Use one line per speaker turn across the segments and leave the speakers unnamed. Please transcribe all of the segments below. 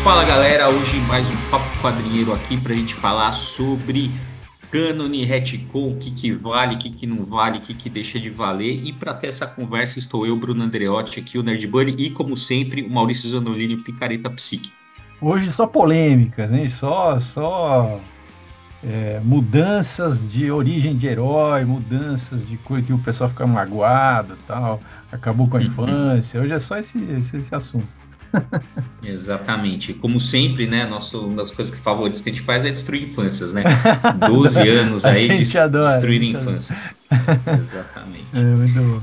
Fala galera, hoje mais um Papo Quadrinheiro aqui para a gente falar sobre cânone, retcon, o que vale, o que não vale, o que deixa de valer. E para ter essa conversa estou eu, Bruno Andreotti, aqui o Nerd Bunny e como sempre o Maurício Zanolini, o Picareta Psique.
Hoje só polêmicas, hein? Mudanças de origem de herói, mudanças de coisa que o pessoal fica magoado, tal, acabou com a infância. Hoje é só esse assunto.
Exatamente. Como sempre, né? Uma das coisas favoritas que a gente faz é destruir infâncias, né? 12 anos
A
aí
gente adora, a
destruindo
gente adora.
infâncias.
É
Exatamente.
muito bom.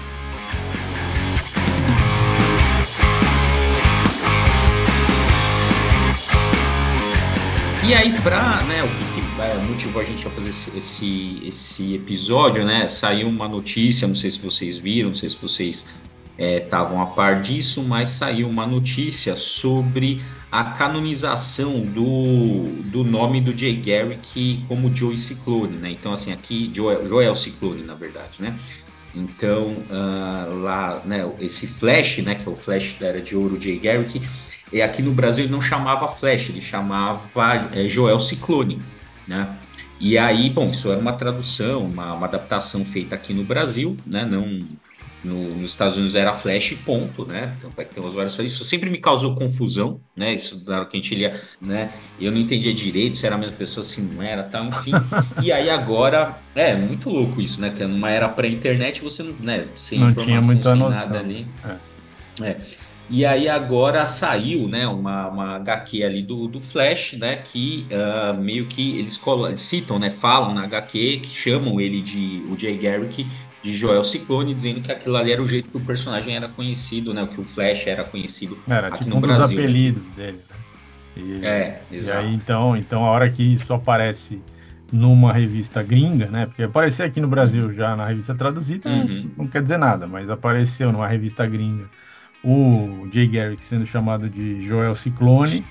E aí, né, motivou a gente a fazer esse episódio, né? Saiu uma notícia, não sei se vocês viram, não sei se vocês estavam a par disso, mas saiu uma notícia sobre a canonização do nome do Jay Garrick como Joey Ciclone, né? Então, assim, aqui, Joel Ciclone, na verdade, né? Então, lá, né, esse Flash, né, que é o Flash da Era de Ouro, Jay Garrick, aqui no Brasil ele não chamava Flash, ele chamava Joel Ciclone, né? E aí, bom, isso era uma tradução, uma adaptação feita aqui no Brasil, né? Não, nos Estados Unidos era Flash, ponto, né? Então vai ter umas variações. Isso sempre me causou confusão, né? Isso na hora que a gente lia, né? Eu não entendia direito se era a mesma pessoa, se não era, tal, enfim. E aí agora, muito louco isso, né? Que numa era pré-internet, você não, né? Sem
Não tinha
informação,
muita
sem nada
noção.
ali.
É.
É. E aí agora saiu, né, uma HQ ali do Flash, né, que meio que eles citam, né, falam na HQ, que chamam ele o Jay Garrick de Joel Ciclone, dizendo que aquilo ali era o jeito que o personagem era conhecido, né, que o Flash era conhecido
Era
aqui
tipo
no
um dos
Brasil, né.
apelidos dele, né? E aí,
Exato.
então, a hora que isso aparece numa revista gringa, né? Porque aparecer aqui no Brasil
Uhum.
já na revista traduzida
Uhum.
não quer dizer nada, mas apareceu numa revista gringa o Jay Garrick sendo chamado de Joel Ciclone.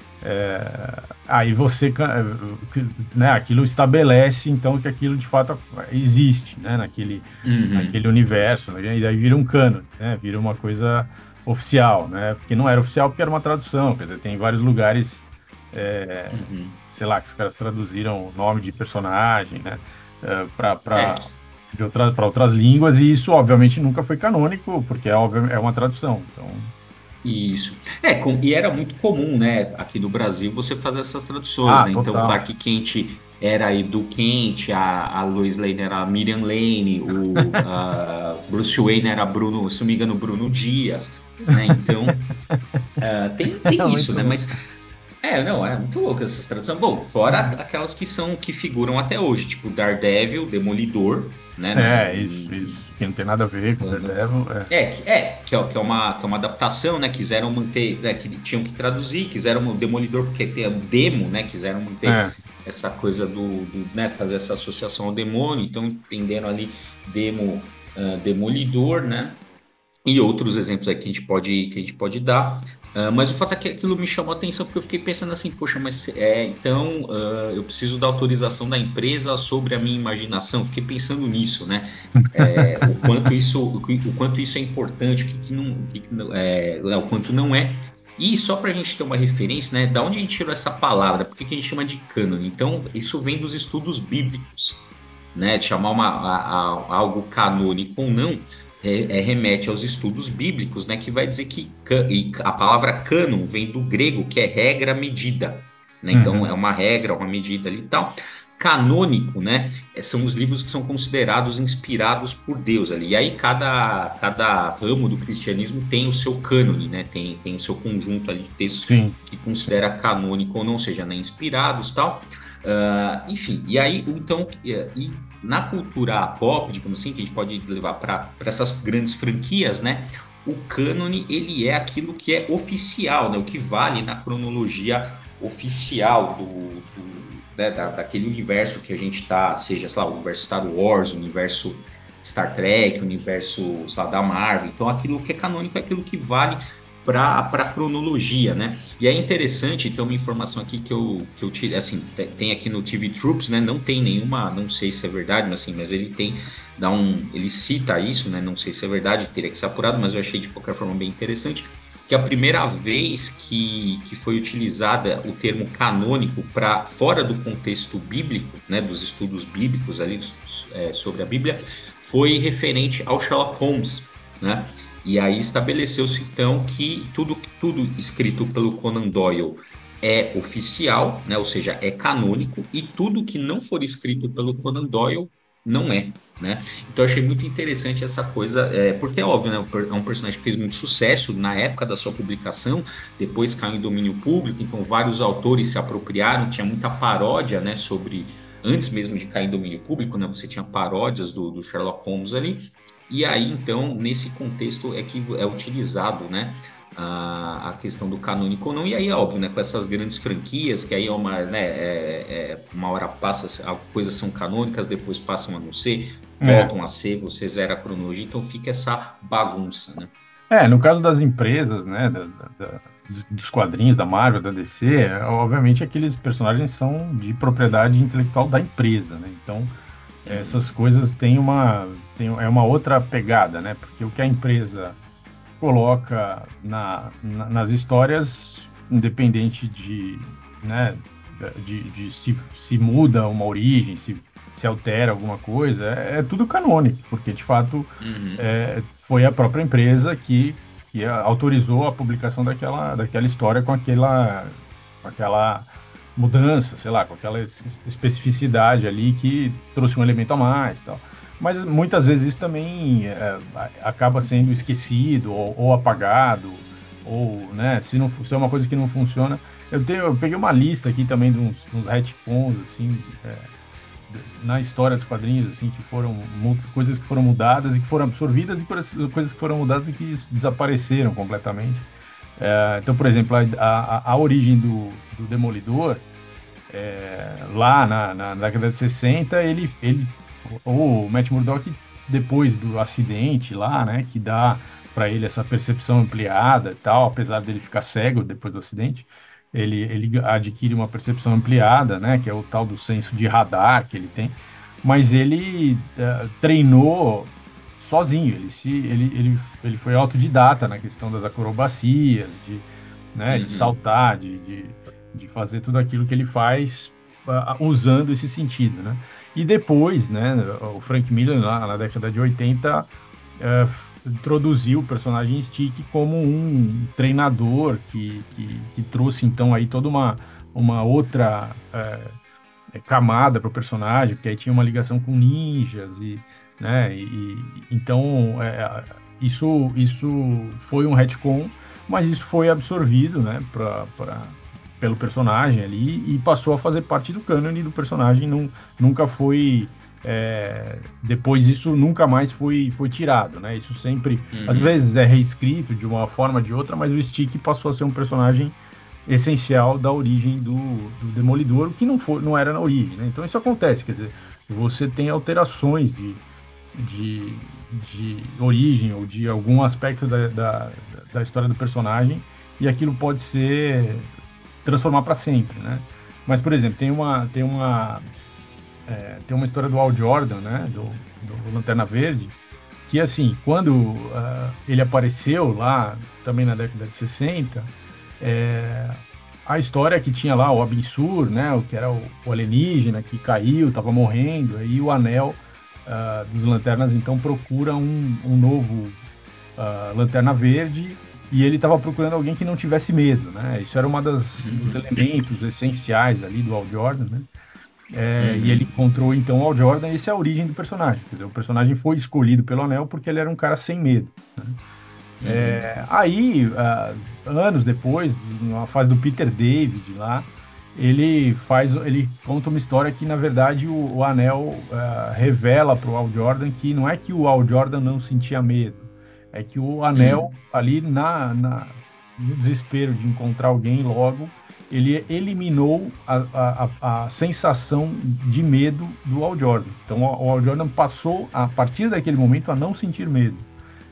Aí você, né? Aquilo estabelece então que aquilo de fato existe, né? Naquele
Uhum.
universo, né? E daí vira um cânone, né? Vira uma coisa oficial, né? Porque não era oficial porque era uma tradução, quer dizer, tem vários lugares,
Uhum.
sei lá, que os caras traduziram o nome de personagem, né?
É,
Para outras línguas, e isso obviamente nunca foi canônico, porque é uma tradução. Então,
Isso. E era muito comum, né, aqui no Brasil, você fazer essas traduções,
ah,
né? Então,
total.
Clark Kent era aí do Kent, a Lois Lane era a Miriam Lane, o Bruce Wayne era Bruno, se não me engano, Bruno Dias, né? Então,
É
tem isso,
muito
né?
louco.
Mas não, é muito louco essas traduções. Bom, fora aquelas que figuram até hoje, tipo Daredevil, Demolidor, né?
Isso. Que não tem nada a ver com Daredevil.
Que é uma adaptação, né? Quiseram manter, né, que tinham que traduzir, quiseram o Demolidor, porque tem o demo, né? Quiseram manter
É.
essa coisa né? Fazer essa associação ao demônio, então entenderam ali demo, Demolidor, né? E outros exemplos aí que a gente pode dar. Mas o fato é que aquilo me chamou a atenção porque eu fiquei pensando assim, poxa, mas então eu preciso da autorização da empresa sobre a minha imaginação. Fiquei pensando nisso, né? O quanto isso é importante, o quanto não é. E só para a gente ter uma referência, né? Da onde a gente tirou essa palavra? Por que que a gente chama de cânone? Então, isso vem dos estudos bíblicos, né? De chamar algo canônico ou não, remete aos estudos bíblicos, né? Que vai dizer e a palavra cânon vem do grego, que é regra, medida, né? Então, é
Uhum.
uma regra, uma medida ali e tal. Canônico, né? São os livros que são considerados inspirados por Deus ali. E aí cada ramo do cristianismo tem o seu cânone, né? Tem o seu conjunto ali de textos
Sim.
que considera canônico ou não, seja, né, inspirados tal. Enfim, e aí, então, na cultura pop, digamos assim, que a gente pode levar para essas grandes franquias, né? O cânone, ele é aquilo que é oficial, né? O que vale na cronologia oficial né, daquele universo que a gente está, seja, sei lá, o universo Star Wars, o universo Star Trek, o universo, sei lá, da Marvel. Então, aquilo que é canônico é aquilo que vale para cronologia, né? E é interessante ter uma informação aqui que eu tirei, assim, tem aqui no TV Troops, né? Não tem nenhuma, não sei se é verdade, mas assim, mas ele cita isso, né? Não sei se é verdade, teria que ser apurado, mas eu achei de qualquer forma bem interessante. que a primeira vez que foi utilizada o termo canônico para fora do contexto bíblico, né, dos estudos bíblicos ali sobre a Bíblia, foi referente ao Sherlock Holmes, né? E aí estabeleceu-se então que tudo escrito pelo Conan Doyle é oficial, né? Ou seja, é canônico, e tudo que não for escrito pelo Conan Doyle não é, né? Então eu achei muito interessante essa coisa, porque é óbvio, né? É um personagem que fez muito sucesso na época da sua publicação, depois caiu em domínio público, então vários autores se apropriaram, tinha muita paródia, né? Sobre, antes mesmo de cair em domínio público, né? Você tinha paródias do Sherlock Holmes ali, e aí então, nesse contexto é que é utilizado, né? A questão do canônico ou não, e aí é óbvio, né, com essas grandes franquias, que aí é uma, né, uma hora passa, coisas são canônicas, depois passam a não ser,
É.
voltam a ser, você zera a cronologia, então fica essa bagunça, né?
No caso das empresas, né, dos quadrinhos da Marvel, da DC, obviamente aqueles personagens são de propriedade intelectual da empresa, né? Então,
Uhum,
essas coisas é uma outra pegada, né? Porque o que a empresa coloca nas histórias, independente né, de se muda uma origem, se altera alguma coisa, é tudo canônico, porque de fato
uhum,
foi a própria empresa que autorizou a publicação daquela história com aquela mudança, sei lá, com aquela especificidade ali que trouxe um elemento a mais, tal. Mas muitas vezes isso também acaba sendo esquecido ou apagado, ou, né, se é uma coisa que não funciona. Eu peguei uma lista aqui também de uns retcons, assim, na história dos quadrinhos, assim, que foram coisas que foram mudadas e que foram absorvidas e coisas que foram mudadas e que desapareceram completamente. Então, por exemplo, a origem do Demolidor, lá na década de 60, o Matt Murdock, depois do acidente lá, né, que dá para ele essa percepção ampliada e tal, apesar dele ficar cego depois do acidente, ele adquire uma percepção ampliada, né, que é o tal do senso de radar que ele tem, mas ele treinou sozinho, ele foi autodidata na questão das acrobacias, né, de
uhum,
saltar, de fazer tudo aquilo que ele faz usando esse sentido, né? E depois, né, o Frank Miller, lá na década de 80, eh, introduziu o personagem Stick como um treinador que trouxe, então, aí toda uma outra camada para o personagem, porque aí tinha uma ligação com ninjas né, então isso foi um retcon, mas isso foi absorvido, né, pelo personagem ali e passou a fazer parte do cânone do personagem, nunca foi depois isso nunca mais foi tirado, né? Isso sempre, às
uhum,
vezes é reescrito de uma forma ou de outra, mas o Stick passou a ser um personagem essencial da origem do Demolidor, o que não era na origem, né? Então isso acontece, quer dizer, você tem alterações de, de origem ou de algum aspecto da história do personagem e aquilo pode ser transformar para sempre, né? Mas, por exemplo, tem uma história do Hal Jordan, né? Do Lanterna Verde, que assim, quando ele apareceu lá, também na década de 60, é, a história que tinha lá o Abin-Sur, né, o que era o alienígena que caiu, estava morrendo, aí o anel dos Lanternas então procura um novo Lanterna Verde e ele estava procurando alguém que não tivesse medo, né? Isso era dos
uhum,
elementos essenciais ali do Hal Jordan, né? E ele
uhum,
encontrou então o Hal Jordan, e essa é a origem do personagem. Quer dizer, o personagem foi escolhido pelo Anel porque ele era um cara sem medo.
uhum,
Aí, anos depois, na fase do Peter David lá, ele conta uma história que, na verdade, o Anel revela para o Hal Jordan que não é que o Hal Jordan não sentia medo, é que o Anel,
uhum,
ali no desespero de encontrar alguém logo, ele eliminou a sensação de medo do Hal Jordan. Então, o Hal Jordan passou, a partir daquele momento, a não sentir medo.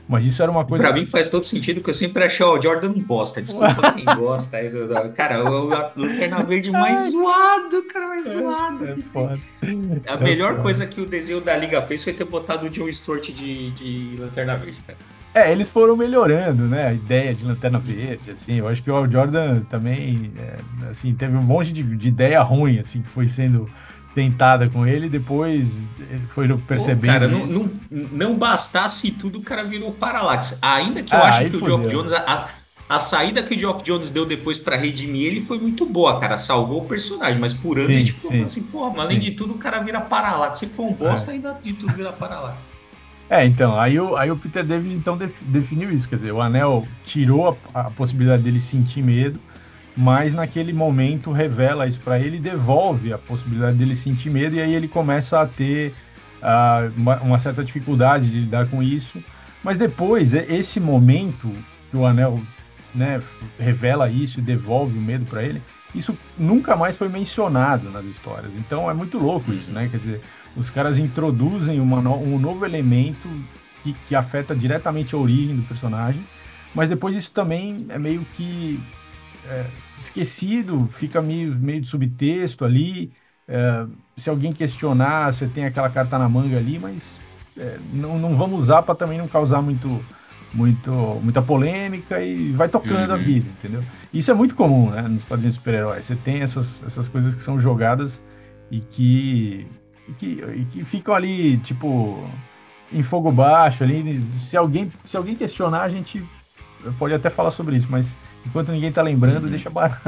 Mas isso era uma
E
coisa
pra
que.
mim faz todo sentido, que eu sempre achei o Jordan um bosta. Desculpa quem gosta aí cara, o Lanterna Verde mais zoado, cara, mais zoado
É
que tem.
foda.
A
É
melhor
foda.
coisa que o desenho da Liga fez foi ter botado o John Stewart de Lanterna Verde, cara.
Eles foram melhorando, né? A ideia de Lanterna Verde, assim. Eu acho que o Al Jordan também, assim, teve um monte de ideia ruim, assim, que foi sendo tentada com ele. Depois ele foi
Pô, cara,
percebendo isso.
não bastasse tudo, o cara virou Parallax. Ainda que eu
Ah,
acho
aí
que o Geoff
fodeu,
Jones,
né?
a saída que o Geoff Jones deu depois pra redimir ele foi muito boa, cara. Salvou o personagem, mas por anos a
Sim,
gente ficou falando
sim,
assim, pô, mas além de
sim.
tudo, o cara vira Parallax. Se for um bosta,
É.
ainda de tudo vira Parallax.
Então, aí o Peter David então definiu isso, quer dizer, o anel tirou a possibilidade dele sentir medo, mas naquele momento revela isso para ele e devolve a possibilidade dele sentir medo, e aí ele começa a ter uma certa dificuldade de lidar com isso. Mas depois, esse momento que o anel, né, revela isso e devolve o medo para ele, isso nunca mais foi mencionado nas histórias. Então é muito louco isso,
Uhum,
né? Quer dizer, os caras introduzem um novo elemento que afeta diretamente a origem do personagem, mas depois isso também é meio que é, esquecido, fica meio de subtexto ali. Se alguém questionar, você tem aquela carta na manga ali, mas não vamos usar para também não causar muita polêmica e vai tocando a
uhum.
vida, entendeu? Isso é muito comum, né, nos quadrinhos de super-heróis. Você tem essas coisas que são jogadas e que ficam ali, tipo, em fogo baixo ali. Se alguém questionar, a gente pode até falar sobre isso, mas enquanto ninguém tá lembrando, deixa
Uhum.
barato.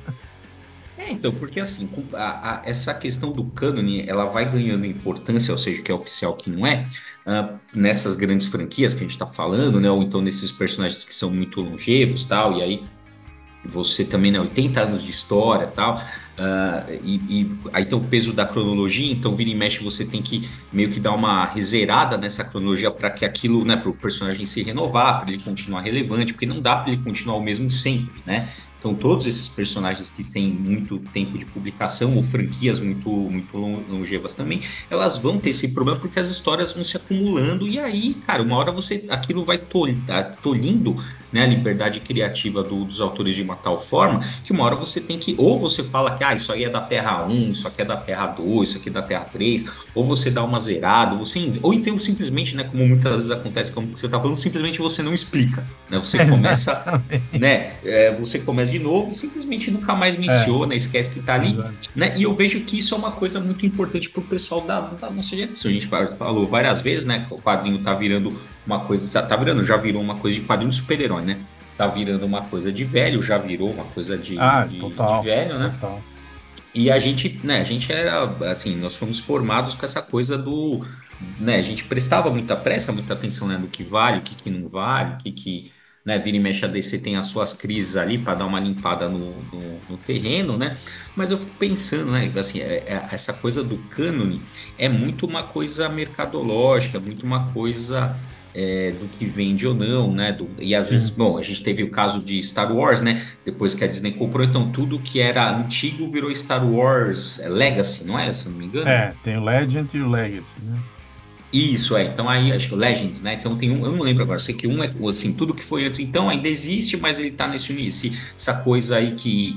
Então, porque assim, essa questão do cânone, ela vai ganhando importância, ou seja, que é oficial, que não é, nessas grandes franquias que a gente está falando, né, ou então nesses personagens que são muito longevos, tal, e aí você também, né, 80 anos de história, tal, e aí tem o peso da cronologia, então vira e mexe você tem que meio que dar uma reserada nessa cronologia para que aquilo, né, para o personagem se renovar, para ele continuar relevante, porque não dá para ele continuar o mesmo sempre, né? Então, todos esses personagens que têm muito tempo de publicação, ou franquias muito longevas também, elas vão ter esse problema porque as histórias vão se acumulando, e aí, cara, uma hora aquilo vai tolhindo, né, a liberdade criativa dos autores de uma tal forma que uma hora você tem que, ou você fala que isso aí é da Terra 1, isso aqui é da Terra 2, isso aqui é da Terra 3, ou você dá uma zerada, ou então simplesmente, né, como muitas vezes acontece, como você está falando, simplesmente você não explica, né, você começa,
Exatamente.
né, você começa de novo e simplesmente nunca mais
É,
menciona, esquece que está ali,
exato.
né, e eu vejo que isso é uma coisa muito importante para o pessoal da nossa geração. A gente falou várias vezes, né, que o quadrinho tá virando uma coisa, tá virando, já virou uma coisa de quadrinho de super-herói, né? Tá virando uma coisa de velho, já virou uma coisa de
Total,
velho, né?
total.
E a gente, né, a gente era, assim, nós fomos formados com essa coisa né, a gente presta muita atenção, né, no que vale, o que não vale, né, vira e mexe a DC tem as suas crises ali para dar uma limpada no terreno, né? Mas eu fico pensando, né, assim, essa coisa do cânone é muito uma coisa mercadológica, muito uma coisa do que vende ou não, né? E às vezes,
Sim.
bom, a gente teve o caso de Star Wars, né? Depois que a Disney comprou, então tudo que era antigo virou Star Wars Legacy, não é? Se eu não me engano.
Tem o Legend e o Legacy, né?
Isso, então aí acho que o Legends, né? Então tem um, eu não lembro agora, sei que um é assim, tudo que foi antes, então ainda existe, mas ele tá essa coisa aí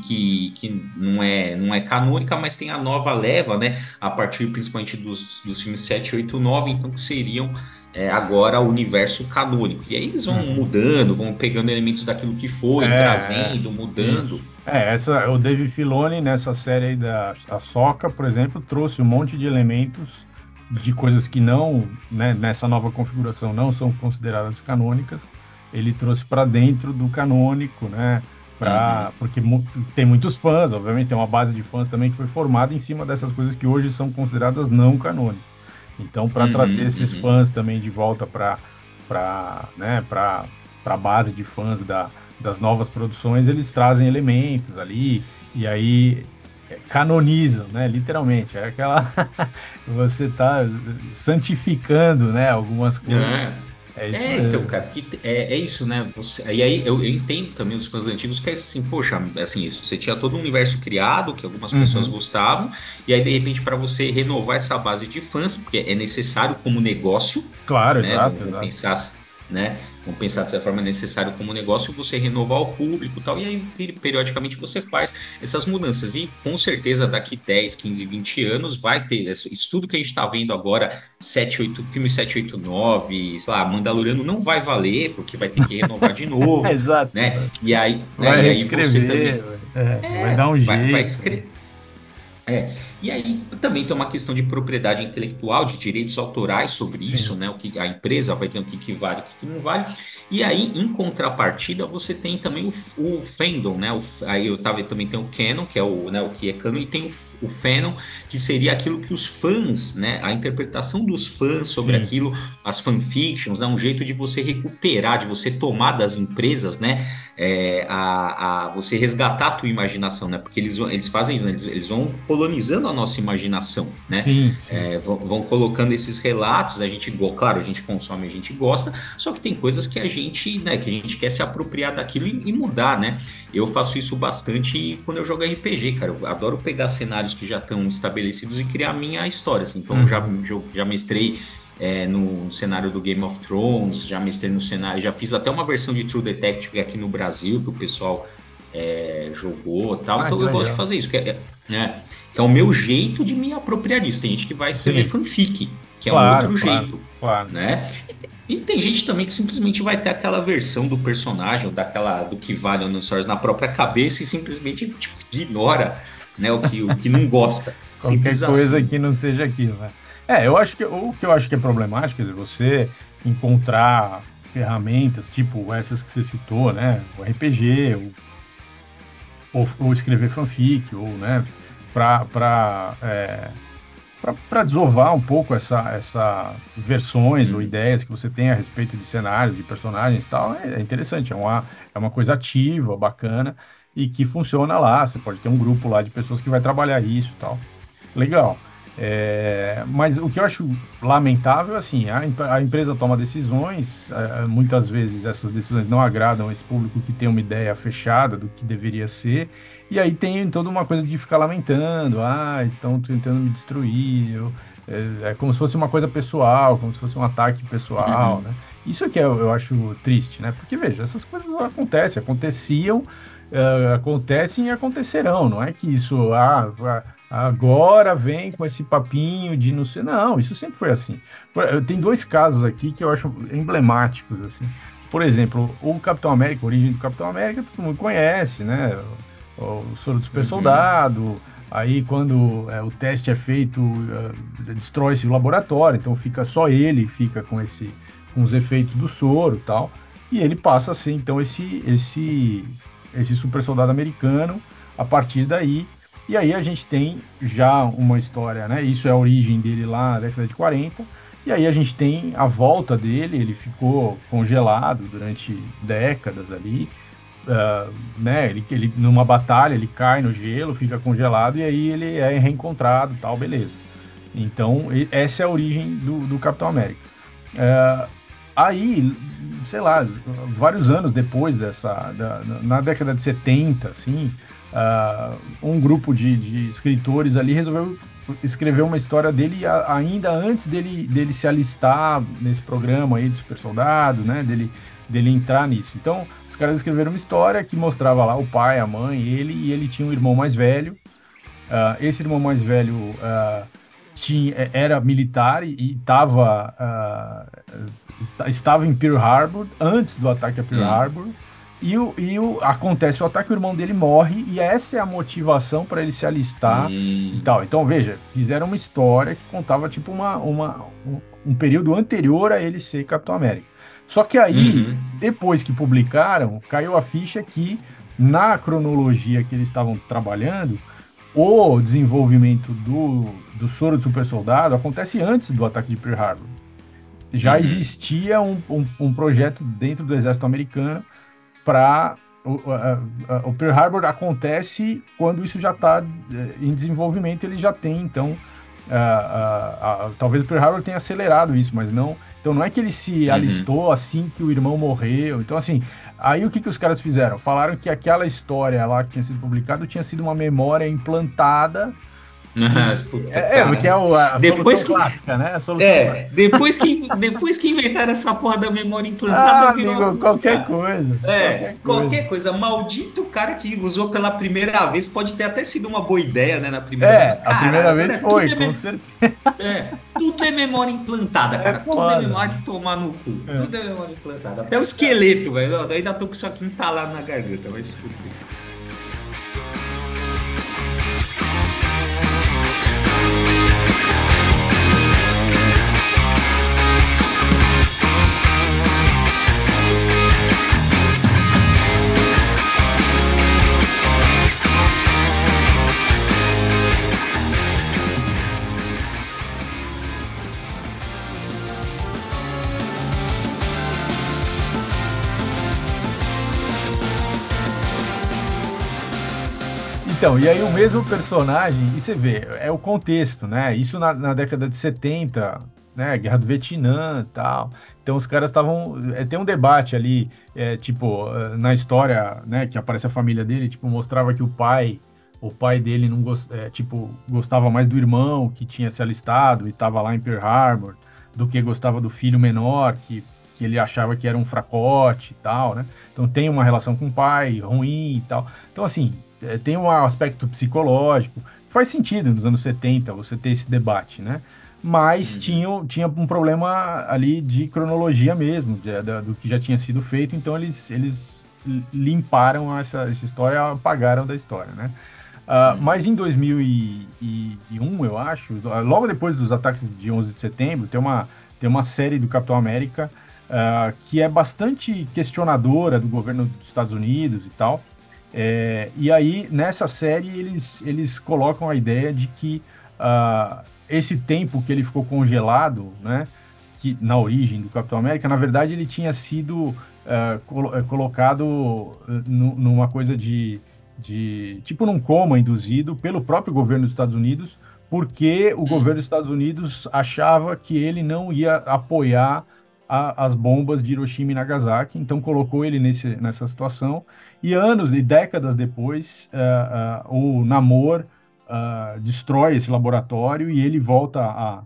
que não é canônica, mas tem a nova leva, né? A partir principalmente dos filmes 7, 8, 9, então que seriam agora o universo canônico. E aí eles vão
Uhum.
mudando, vão pegando elementos daquilo que foi, trazendo,
Isso.
mudando.
O Dave Filoni, nessa série aí da Ahsoka, por exemplo, trouxe um monte de elementos de coisas que não, né, nessa nova configuração não são consideradas canônicas. Ele trouxe para dentro do canônico, né?
Uhum,
Porque tem muitos fãs, obviamente, tem uma base de fãs também que foi formada em cima dessas coisas que hoje são consideradas não canônicas. Então, para trazer
uhum,
esses
uhum.
fãs também de volta né, para a base de fãs das novas produções, eles trazem elementos ali e aí canonizam, né? Literalmente, é aquela você está santificando, né? Algumas coisas.
É.
É isso
Então,
mesmo.
cara, é isso, né? E aí eu entendo também os fãs antigos que é assim, poxa, assim, você tinha todo um universo criado que algumas pessoas
Uhum.
gostavam, e aí de repente para você renovar essa base de fãs, porque é necessário como negócio,
Claro,
né?
exato,
Vamos
exato.
pensar. né? Vamos pensar dessa forma, é necessário como negócio você renovar o público e tal, e aí periodicamente você faz essas mudanças. E com certeza daqui 10, 15, 20 anos vai ter isso tudo que a gente está vendo agora, 7, 8, filme 789, sei lá, Mandaloriano não vai valer, porque vai ter que renovar de novo,
Exato.
né? E aí,
Vai
e aí você
reescrever,
também
vai dar um
vai
jeito.
escrever. E aí também tem uma questão de propriedade intelectual, de direitos autorais sobre isso,
Sim,
né? O que a empresa vai dizer o que vale, o que não vale. E aí, em contrapartida, você tem também o fandom, né? Aí eu tava, também tem o canon, que é o, né, o que é canon, e tem o fanon, que seria aquilo que os fãs, né? A interpretação dos fãs sobre
sim.
aquilo, as fanfictions, né? Um jeito de você recuperar, de você tomar das empresas, né? Você resgatar a tua imaginação, né? Porque eles fazem isso, né? Eles vão colonizando a nossa imaginação, né?
Sim, sim.
Vão colocando esses relatos, a gente, claro, a gente consome, a gente gosta, só que tem coisas que a gente, né, que a gente quer se apropriar daquilo e mudar, né? Eu faço isso bastante quando eu jogo RPG, cara. Eu adoro pegar cenários que já estão estabelecidos e criar a minha história, assim. Então,
Uhum.
já mestrei no cenário do Game of Thrones, já mestrei no cenário, já fiz até uma versão de True Detective aqui no Brasil, que o pessoal jogou e tal.
Ah,
Então
que
eu gosto de
legal.
fazer isso, né, que é o meu jeito de me apropriar disso. Tem gente que vai escrever
Sim,
fanfic, que é um
claro,
outro
claro,
jeito,
claro.
né? E tem gente também que simplesmente vai ter aquela versão do personagem, ou do que vale no Stories na própria cabeça e simplesmente tipo, ignora, né, o que não gosta.
Qualquer
Simples
coisa
assim.
que não seja aquilo, né? Eu acho que o que eu acho que é problemático, quer dizer, você encontrar ferramentas tipo essas que você citou, né? O RPG, ou escrever fanfic, ou, né? Para para desovar um pouco essa versões ou
Uhum,
ideias que você tem a respeito de cenários, de personagens e tal, é interessante, é uma coisa ativa, bacana, e que funciona lá. Você pode ter um grupo lá de pessoas que vai trabalhar isso e tal. Legal. Mas o que eu acho lamentável, assim, a empresa toma decisões, muitas vezes essas decisões não agradam esse público que tem uma ideia fechada do que deveria ser, e aí tem toda uma coisa de ficar lamentando, estão tentando me destruir, é como se fosse uma coisa pessoal, como se fosse um ataque pessoal,
uhum,
né? Isso é que eu acho triste, né? Porque, veja, essas coisas acontecem, aconteciam, acontecem e acontecerão, não é que isso, agora vem com esse papinho de não sei. Não, isso sempre foi assim. Tem dois casos aqui que eu acho emblemáticos, assim. Por exemplo, o Capitão América, a origem do Capitão América, todo mundo conhece, né? O soro do super
uhum,
soldado. Aí, quando o teste é feito, destrói-se o laboratório, então fica só ele, fica com os efeitos do soro e tal. E ele passa a ser, então, esse super soldado americano a partir daí. E aí a gente tem já uma história, né? Isso é a origem dele lá na década de 40. E aí a gente tem a volta dele, ele ficou congelado durante décadas ali, né? Ele numa batalha ele cai no gelo, fica congelado e aí ele é reencontrado, tal, beleza. Então essa é a origem do Capitão América. Aí, sei lá, vários anos depois na década de 70, assim, um grupo de escritores ali resolveu escrever uma história dele ainda antes dele se alistar nesse programa aí do super soldado, né, dele entrar nisso. Então, os caras escreveram uma história que mostrava lá o pai, a mãe, ele, e ele tinha um irmão mais velho. Esse irmão mais velho era militar e estava em Pearl Harbor antes do ataque a Pearl
uhum,
Harbor. Acontece o ataque, o irmão dele morre, e essa é a motivação para ele se alistar e
uhum,
tal. Então, veja, fizeram uma história que contava tipo um período anterior a ele ser Capitão América. Só que aí,
uhum,
depois que publicaram, caiu a ficha que, na cronologia que eles estavam trabalhando, o desenvolvimento do soro de super soldado acontece antes do ataque de Pearl Harbor. Já
uhum,
existia um projeto dentro do exército americano para o Pearl Harbor acontece quando isso já está em desenvolvimento, ele já tem, então, talvez o Pearl Harbor tenha acelerado isso, mas não. Então não é que ele se
uhum,
alistou assim que o irmão morreu. Então, assim, aí o que os caras fizeram? Falaram que aquela história lá que tinha sido publicada tinha sido uma memória implantada
Mas, puta,
Porque é
cara.
a
Depois
solução
que,
clássica, né? A solução clássica.
depois que inventaram essa porra da memória implantada,
Ah,
virou.
amigo, qualquer
Cara,
coisa, qualquer coisa.
qualquer coisa. Maldito cara que usou pela primeira vez. Pode ter até sido uma boa ideia, né? Na primeira vez, mas
A
caralho,
primeira
agora
vez foi, com certeza.
tudo é memória implantada,
É
cara. Tudo é
foda.
memória de tomar no cu.
É.
Tudo é memória implantada. Até o esqueleto, velho. Eu ainda tô com isso aqui entalado na garganta, vai se fuder.
Então, e aí o mesmo personagem, e você vê, é o contexto, né? Isso na década de 70, né? Guerra do Vietnã e tal. Então os caras estavam. Tem um debate ali, tipo, na história, né, que aparece a família dele, tipo, mostrava que o pai dele não tipo, gostava mais do irmão que tinha se alistado e estava lá em Pearl Harbor, do que gostava do filho menor, que ele achava que era um fracote e tal, né? Então tem uma relação com o pai ruim e tal. Então, assim, tem um aspecto psicológico. Faz sentido nos anos 70 você ter esse debate, né? Mas
Uhum.
tinha um problema ali de cronologia mesmo, do que já tinha sido feito, então eles limparam essa história, apagaram da história, né? Mas
Uhum.
em 2001, eu acho, logo depois dos ataques de 11 de setembro, tem uma série do Capitão América que é bastante questionadora do governo dos Estados Unidos e tal. E aí, nessa série, eles colocam a ideia de que esse tempo que ele ficou congelado, né, que, na origem do Capitão América, na verdade, ele tinha sido colocado numa coisa tipo num coma induzido pelo próprio governo dos Estados Unidos, porque o governo dos
Uhum.
Estados Unidos achava que ele não ia apoiar as bombas de Hiroshima e Nagasaki, então colocou ele nessa situação. E anos e décadas depois, o Namor destrói esse laboratório e ele volta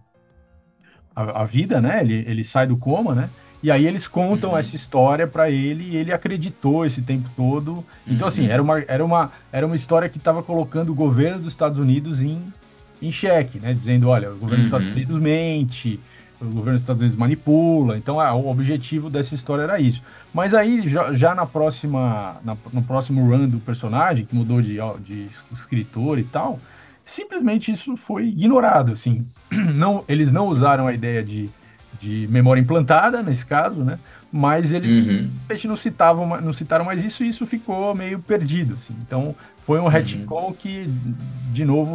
à vida, né? Ele sai do coma, né? E aí eles contam essa
Uhum.
história para ele e ele acreditou esse tempo todo. Então, assim,
Uhum.
era uma história que estava colocando o governo dos Estados Unidos em xeque, né? Dizendo, olha, o governo dos Estados
Uhum.
Unidos mente, o governo dos Estados Unidos manipula. Então, o objetivo dessa história era isso. Mas aí, já no próximo run do personagem, que mudou de escritor e tal, simplesmente isso foi ignorado, assim. Não, eles não usaram a ideia de memória implantada, nesse caso, né? Mas eles
Uhum.
simplesmente não citaram mais isso e isso ficou meio perdido, assim. Então, foi um
Uhum.
retcon que, de novo,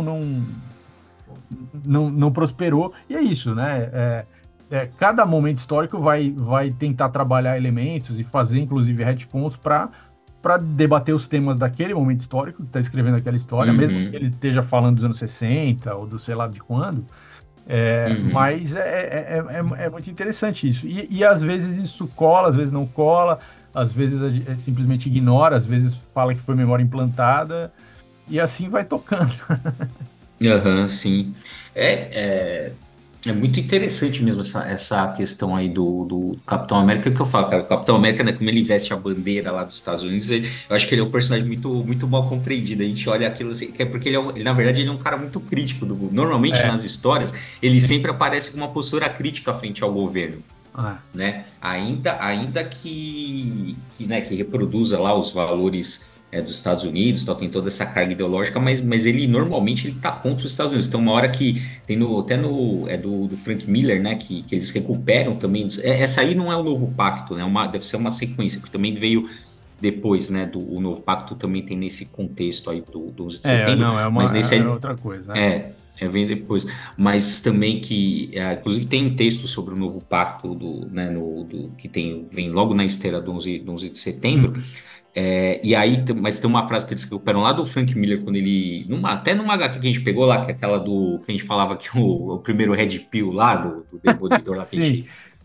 não prosperou. E é isso, né? Cada momento histórico vai tentar trabalhar elementos e fazer, inclusive, retcons para debater os temas daquele momento histórico, que está escrevendo aquela história, mesmo que
Uhum.
ele esteja falando dos anos 60 ou do sei lá de quando,
Uhum.
mas é muito interessante isso. E às vezes isso cola, às vezes não cola, às vezes a gente simplesmente ignora, às vezes fala que foi memória implantada, e assim vai tocando.
Aham, sim. É, é, é muito interessante mesmo essa questão aí do Capitão América que eu falo, cara. O Capitão América, né, como ele veste a bandeira lá dos Estados Unidos, eu acho que ele é um personagem muito mal compreendido. A gente olha aquilo assim, que é porque na verdade, ele é um cara muito crítico do governo. Normalmente,
É,
nas histórias, ele sempre aparece com uma postura crítica frente ao governo.
ah,
Né? Ainda né, que reproduza lá os valores dos Estados Unidos, tal, tem toda essa carga ideológica, mas ele normalmente ele tá contra os Estados Unidos. Tem uma hora que tem até no do Frank Miller, né, que eles recuperam também. Essa aí não é o Novo Pacto, né? Deve ser uma sequência, porque também veio depois, né? O Novo Pacto também tem nesse contexto aí do 11 de setembro,
não,
mas nesse
é
aí
outra coisa, né?
vem depois. Mas também que, inclusive, tem um texto sobre o novo pacto né, que vem logo na esteira do 11 de setembro.
Uhum.
E aí, mas tem uma frase que eles recuperam lá do Frank Miller, quando ele. Até numa HQ que a gente pegou lá, que é aquela do. Que a gente falava que o primeiro Red Pill lá, do Demolidor lá que a
Sim,
gente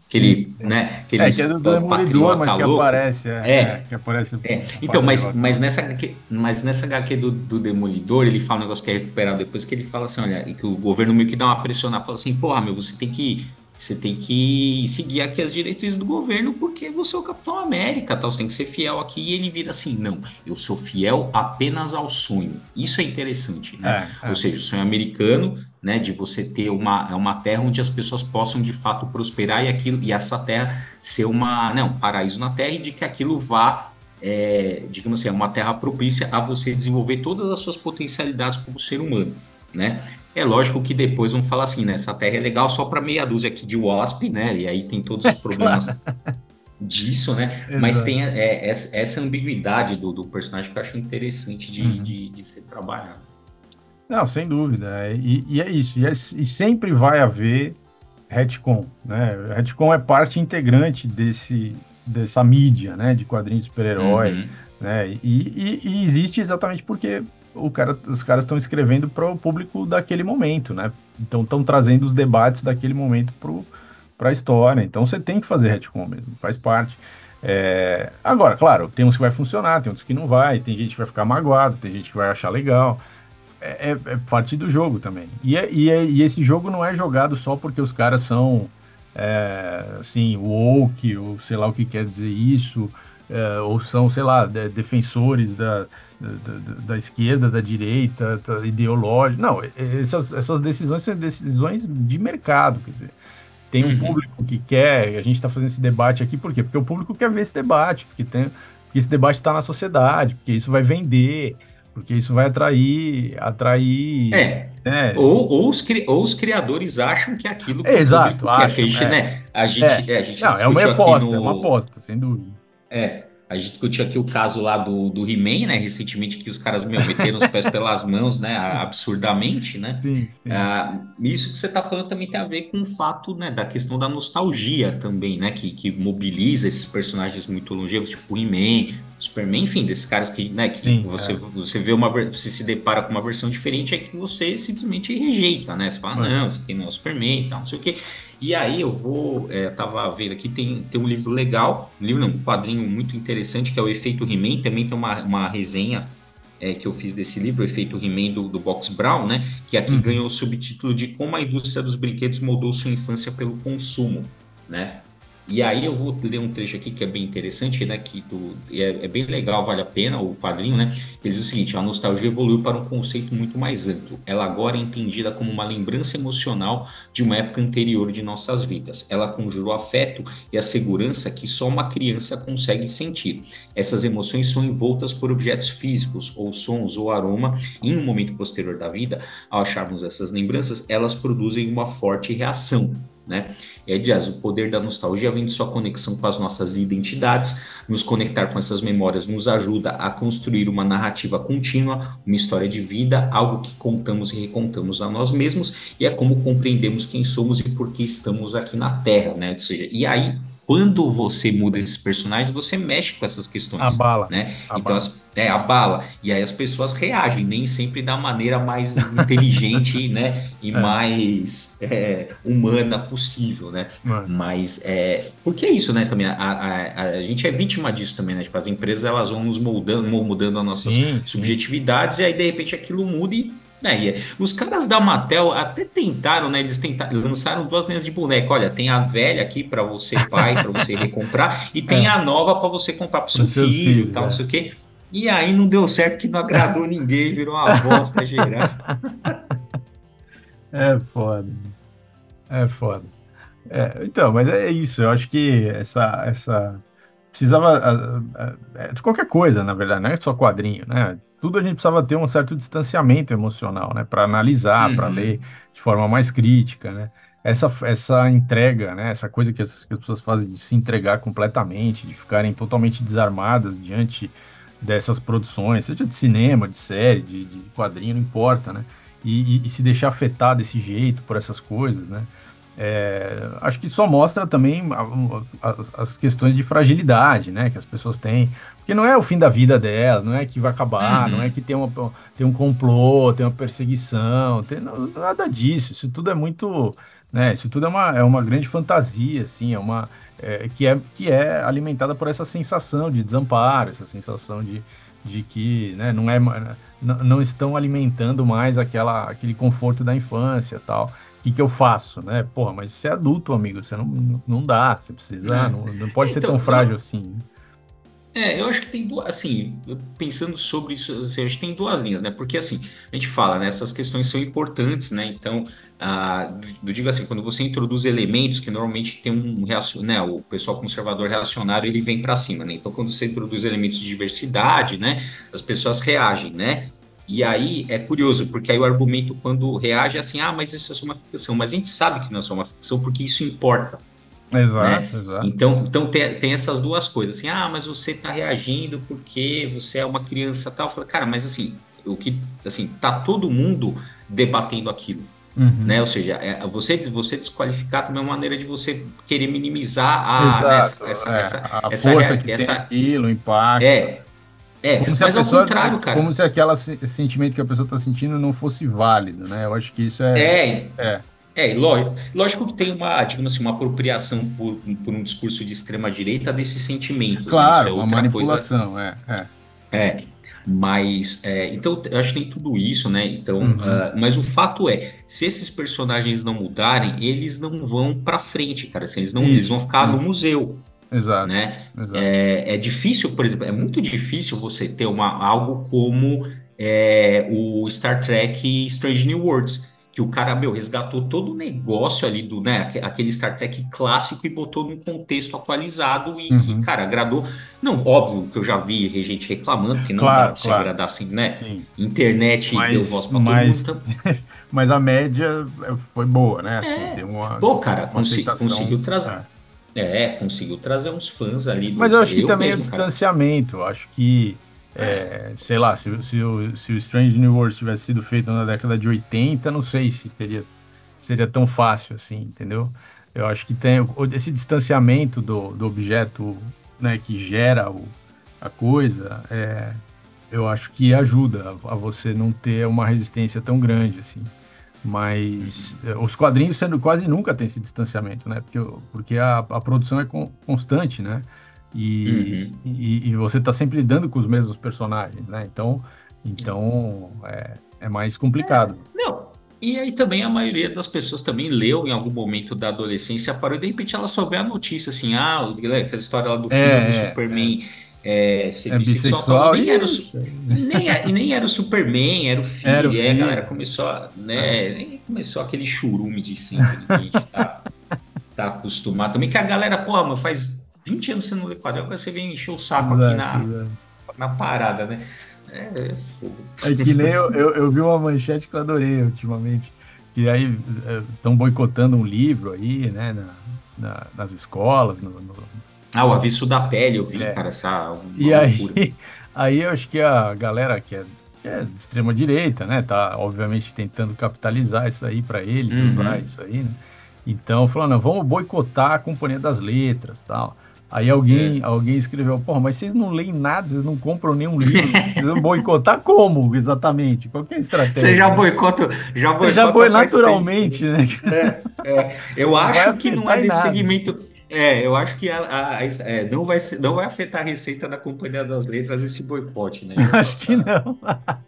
Sim,
aquele,
sim.
né, aquele
Que é do Demolidor, mas
patriota louco. É,
que aparece o
então,
patriota lá.
mas nessa HQ do Demolidor, ele fala um negócio que é recuperado depois, que ele fala assim, olha, que o governo meio que dá uma pressionada, fala assim, porra, meu, você tem que seguir aqui as diretrizes do governo porque você é o Capitão América, tal, você tem que ser fiel aqui, e ele vira assim, não, eu sou fiel apenas ao sonho. Isso é interessante, né?
É,
Ou
é.
seja, o sonho americano, né, de você ter uma terra onde as pessoas possam de fato prosperar e essa terra ser um paraíso na terra e de que aquilo vá digamos assim, é uma terra propícia a você desenvolver todas as suas potencialidades como ser humano, né? É lógico que depois vão falar assim, né? Essa terra é legal só para meia dúzia aqui de wasp, né? E aí tem todos os
Claro,
problemas disso, né? Mas
exato.
tem essa ambiguidade do personagem que eu acho interessante
Uhum.
de ser trabalhado.
Não, sem dúvida. E é isso. E sempre vai haver retcon, né? Retcon é parte integrante dessa mídia, né? De quadrinhos de super-herói,
Uhum,
né? E existe exatamente porque os caras estão escrevendo para o público daquele momento, né? Então estão trazendo os debates daquele momento para a história. Então você tem que fazer retcon mesmo, faz parte. Agora, claro, tem uns que vai funcionar, tem outros que não vai, tem gente que vai ficar magoado, tem gente que vai achar legal. É parte do jogo também. E esse jogo não é jogado só porque os caras são, assim, woke, ou sei lá o que quer dizer isso, ou são, sei lá, defensores da esquerda, da direita, ideológica. Não, essas decisões são decisões de mercado, quer dizer. Tem um
uhum.
público que quer, a gente está fazendo esse debate aqui, por quê? Porque o público quer ver esse debate, porque esse debate está na sociedade, porque isso vai vender, porque isso vai atrair,
É.
né?
Ou os criadores acham que é aquilo que o
Exato,
público quer, porque a
acham,
gente, né, a gente
Não,
discutiu aqui
é uma
no,
aposta, sem dúvida.
a gente discutiu aqui o caso lá do He-Man, né, recentemente, que os caras, meu, meteram os pés pelas mãos, né, absurdamente, né.
Sim, sim.
Isso que você está falando também tem a ver com o fato, né, da questão da nostalgia também, né, que mobiliza esses personagens muito longevos, tipo o He-Man, Superman, enfim, desses caras que, né, que
Sim,
você vê você se depara com uma versão diferente, é que você simplesmente rejeita, né, você fala,
é.
não, isso aqui não é o Superman e tal, não sei o quê. E aí tava vendo aqui, tem um livro legal, um livro não, um quadrinho muito interessante, que é o Efeito He-Man, também tem uma resenha que eu fiz desse livro, o Efeito He-Man do Box Brown, né? Que aqui
Uhum.
ganhou o subtítulo de Como a indústria dos brinquedos moldou sua infância pelo consumo, né? E aí eu vou ler um trecho aqui que é bem interessante, né? É bem legal, vale a pena o quadrinho, né? Ele diz o seguinte: a nostalgia evoluiu para um conceito muito mais amplo. Ela agora é entendida como uma lembrança emocional de uma época anterior de nossas vidas. Ela conjura o afeto e a segurança que só uma criança consegue sentir. Essas emoções são envoltas por objetos físicos, ou sons, ou aroma. Em um momento posterior da vida, ao acharmos essas lembranças, elas produzem uma forte reação. Né? E aí diz, o poder da nostalgia vem de sua conexão com as nossas identidades, nos conectar com essas memórias nos ajuda a construir uma narrativa contínua, uma história de vida, algo que contamos e recontamos a nós mesmos, e é como compreendemos quem somos e por que estamos aqui na Terra, né? Ou seja, e aí quando você muda esses personagens, você mexe com essas
A
questões,
bala,
né?
a
Então,
bala.
abala. E aí as pessoas reagem, nem sempre da maneira mais inteligente, né? E
É,
mais humana possível, né?
mano.
Mas, porque é isso, né? Também, a gente é vítima disso também, né? Tipo, as empresas, elas vão nos moldando, mudando as nossas
Sim, sim.
subjetividades, e aí, de repente, aquilo muda os caras da Mattel até tentaram, né? Eles lançaram duas linhas de boneco. Olha, tem a velha aqui para você, pai, para você recomprar, e tem
É,
a nova para você comprar para
para
seu
os seus
filho,
filhos,
tal, não
é.
sei o quê. E aí não deu certo, que não agradou ninguém, virou uma bosta geral.
É foda, é foda. Então, mas é isso. Eu acho que essa precisava de qualquer coisa, na verdade, não é só quadrinho, né? Tudo a gente precisava ter um certo distanciamento emocional, né? Para analisar, para ler
Uhum.
de forma mais crítica, né? Essa entrega, né? Essa coisa que as pessoas fazem de se entregar completamente, de ficarem totalmente desarmadas diante dessas produções, seja de cinema, de série, de quadrinho, não importa, né? E se deixar afetar desse jeito por essas coisas, né? Acho que só mostra também as questões de fragilidade, né, que as pessoas têm, porque não é o fim da vida dela, não é que vai acabar, não é
Uhum.
que tem um complô, tem uma perseguição, nada disso. Isso tudo é muito né? Isso tudo é uma grande fantasia, assim, que é alimentada por essa sensação de desamparo, essa sensação de que, né, não estão alimentando mais aquele conforto da infância, tal. O que eu faço, né? Porra, mas você é adulto, amigo, você não dá, você precisa,
Né?
não pode ser tão
Então,
frágil assim.
eu acho que tem duas, assim, pensando sobre isso, assim, eu acho que tem duas linhas, né? Porque, assim, a gente fala, né? Essas questões são importantes, né? Então, digo assim, quando você introduz elementos que normalmente tem né? O pessoal conservador reacionário, ele vem para cima, né? Então, quando você introduz elementos de diversidade, né? As pessoas reagem, né? E aí é curioso, porque aí o argumento, quando reage, é assim, mas isso é só uma ficção. Mas a gente sabe que não é só uma ficção, porque isso importa, né?
Exato, exato.
Então tem essas duas coisas, assim, mas você está reagindo porque você é uma criança tal. Eu falei, cara, mas assim, assim, tá todo mundo debatendo aquilo, né?
Uhum.
Ou seja, você desqualificar também é uma maneira de você querer minimizar né,
Exato, a
essa,
força que tem
essa,
aquilo, o impacto.
é,
Como se a
mas ao
pessoa,
contrário,
como
cara,
se aquele sentimento que a pessoa está sentindo não fosse válido, né? Eu acho que isso
é,
é,
lógico que tem uma, digamos assim, uma apropriação por um discurso de extrema direita desses sentimentos, né? Isso
claro,
é
uma
outra coisa.
manipulação,
É, mas então eu acho que tem tudo isso, né? Então,
Uhum.
mas o fato é, se esses personagens não mudarem, eles não vão para frente, cara. Assim, eles vão ficar no
Isso,
museu,
exato,
né?
exato.
É difícil, por exemplo, é muito difícil você ter algo como o Star Trek Strange New Worlds, que o cara, meu, resgatou todo o negócio ali do, né, aquele Star Trek clássico e botou num contexto atualizado e que,
Uhum.
cara, agradou. Não, óbvio que eu já vi gente reclamando, que não dá
Claro,
pra você
claro,
agradar assim, né?
sim.
Internet deu
Mas,
voz pra todo mundo.
mas,
Então,
mas a média foi boa, né? Assim, tem
é,
uma,
pô, cara,
uma aceitação.
conseguiu trazer. Conseguiu trazer uns fãs ali
Mas eu
dos.
acho que
Eu
também é o
mesmo, cara.
distanciamento. Eu acho que, sei lá, se o Strange New Worlds tivesse sido feito na década de 80, não sei se seria tão fácil assim, entendeu? Eu acho que tem esse distanciamento do objeto, né, que gera a coisa, eu acho que ajuda a você não ter uma resistência tão grande assim. Mas
Uhum.
os quadrinhos sendo quase nunca tem esse distanciamento, né? Porque a produção é constante, né?
Uhum.
E você está sempre lidando com os mesmos personagens, né? Então é mais complicado.
Não. E aí também a maioria das pessoas também leu em algum momento da adolescência, parou e de repente ela só vê a notícia assim, aquela história lá do
É,
filho do
é, é,
Superman ser
é
bissexual, tal,
bissexual, isso.
e nem era o Superman, era o
Era o
filho, e aí a galera
filho.
começou,
É.
nem começou aquele churume de sempre, né, que a gente tá acostumado. Também que a galera, pô, mano, faz 20 anos que você não lê quadrinho, agora você vem encher o saco aqui
Exato, exato.
na parada, né? É fogo.
É que nem eu vi uma manchete que eu adorei ultimamente, que aí estão boicotando um livro aí, né, nas escolas,
O Aviso da Pele, eu vi,
é.
cara, essa uma
E aí,
loucura.
aí eu acho que a galera que é de extrema direita, né, tá obviamente tentando capitalizar isso aí para eles, usar
Uhum.
isso aí, né? Então, falando, não, vamos boicotar a Companhia das Letras, tal. Aí
É.
alguém escreveu, porra, mas vocês não leem nada, vocês não compram nenhum livro, vocês vão boicotar como, exatamente? Qual que é a
Você
estratégia, né?
já
Você já foi
boicota faz tempo.
naturalmente, né?
Eu
Não vai
acho que não é
afetar em
desse
nada.
segmento. Eu acho que não vai afetar a receita da Companhia das Letras esse boicote, né? Já
Acho que
passa.
não.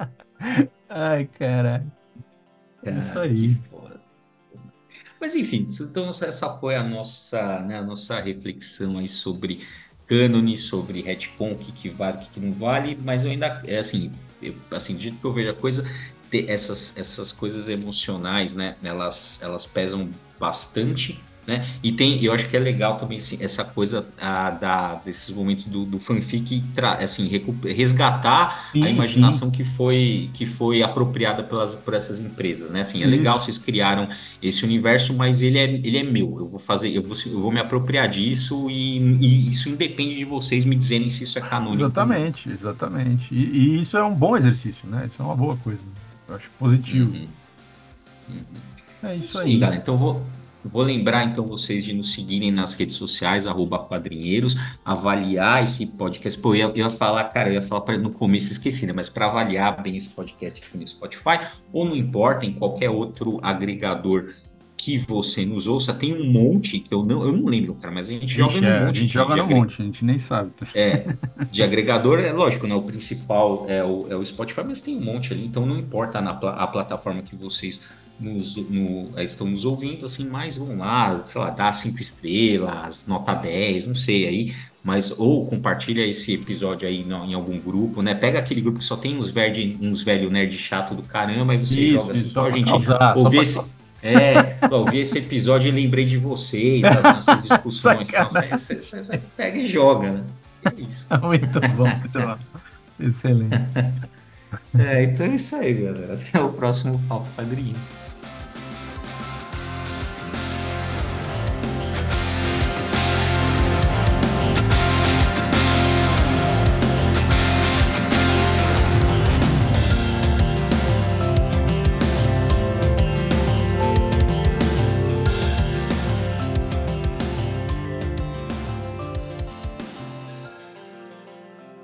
Ai, cara, é isso
Cara, que
aí.
foda. Mas enfim, então essa foi a nossa, né, a nossa reflexão aí sobre cânone, sobre retcon, o que, que vale, o que, que não vale, mas eu ainda, assim, assim, do jeito que eu vejo a coisa, essas coisas emocionais, né, elas pesam bastante, né, e eu acho que é legal também, assim, essa coisa desses momentos do fanfic, assim, resgatar a
Sim, sim,
imaginação que foi apropriada por essas empresas, né, assim, é legal,
isso.
vocês criaram esse universo, mas ele é meu. Eu vou me apropriar disso e isso independe de vocês me dizerem se isso é canônico ou não.
Exatamente, exatamente. E isso é um bom exercício, né? Isso é uma boa coisa. Eu acho positivo.
Uhum, uhum.
É
É
isso
isso aí,
aí.
galera. Então vou lembrar então vocês de nos seguirem nas redes sociais, @quadrinheiros, avaliar esse podcast. Pô, eu ia falar, cara, eu ia falar no começo, esqueci, né? Mas para avaliar bem esse podcast aqui no Spotify, ou não importa, em qualquer outro agregador que você nos ouça, tem um monte, que eu não lembro, cara, mas a gente joga
Ixi,
num
a
monte
gente joga no monte, a gente nem sabe.
de agregador, é lógico, né? O principal é o Spotify, mas tem um monte ali, então não importa a plataforma que vocês estão nos ouvindo, assim, mas vão lá, sei lá, dá 5 estrelas, nota 10, não sei aí, mas ou compartilha esse episódio aí em algum grupo, né? Pega aquele grupo que só tem uns velho nerd chato do caramba, e você joga assim,
Só
pô,
para
gente,
causar, só
ouvi
para
esse. Ouvi esse episódio e lembrei de vocês, das nossas discussões e tal.
sacanagem.
Você pega e joga, né? É isso.
Muito bom, muito bom. Excelente.
Então é isso aí, galera. Até o próximo Papo Padrinho.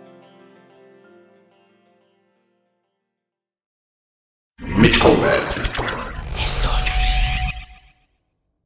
Mittelwelt.